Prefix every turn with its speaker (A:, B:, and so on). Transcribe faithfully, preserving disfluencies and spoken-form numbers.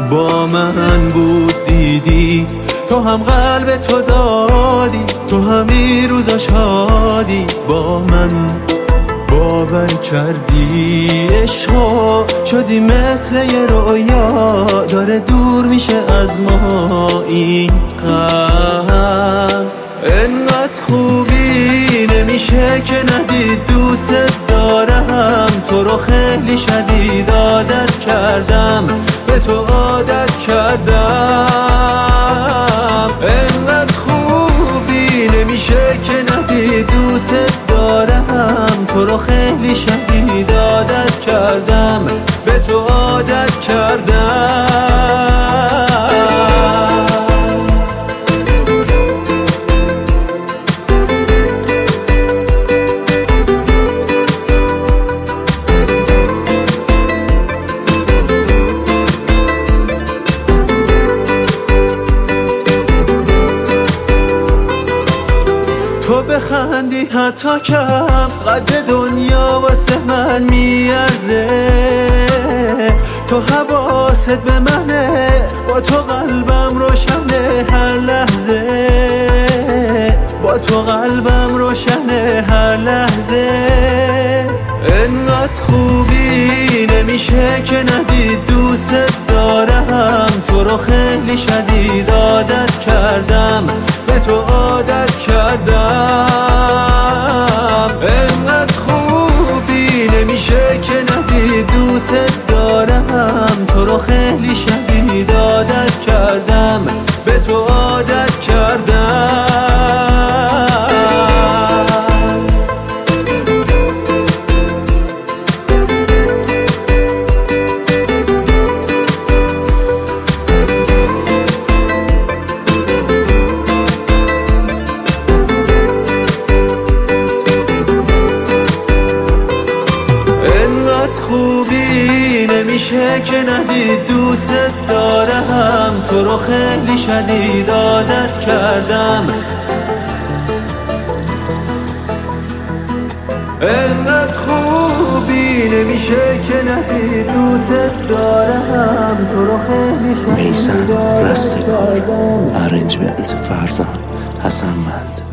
A: با من بود دیدی، تو هم قلب تو دادی، تو همی روزا شادی با من باور کردی. عشقا شدی مثل یه رویا، داره دور میشه از ما این غم. انقدر خوبی نمیشه که ندید، دوست دارم تو رو خیلی شدید عادت کردم، به تو عادت کردم. انقدر خوبی نمیشه که ندید، دوست دارم تو رو خیلی شدید عادت کردم، به تو عادت کردم. تو بخندی حتی کم، قد دنیا واسه من میارزه. تو حواست به منه، با تو قلبم روشنه هر لحظه، با تو قلبم روشنه هر لحظه. انقدر خوبی نمیشه که ندید، دوست دارم تو رو خیلی شدید عادت کردم، به تو عادت کردم. انقدر خوبی نمیشه که ندید، دوست دارم تو رو خیلی شدید عادت کردم، به تو عادت کردم. خوبی نمیشه که ندید، دوست دارم تو رو خیلی شدید عادت کردم. انقدر خوبی نمیشه که ندید، دوست دارم تو رو خیلی شدید.
B: میثم رستگار، ارنجمنت فرزان حسن مند.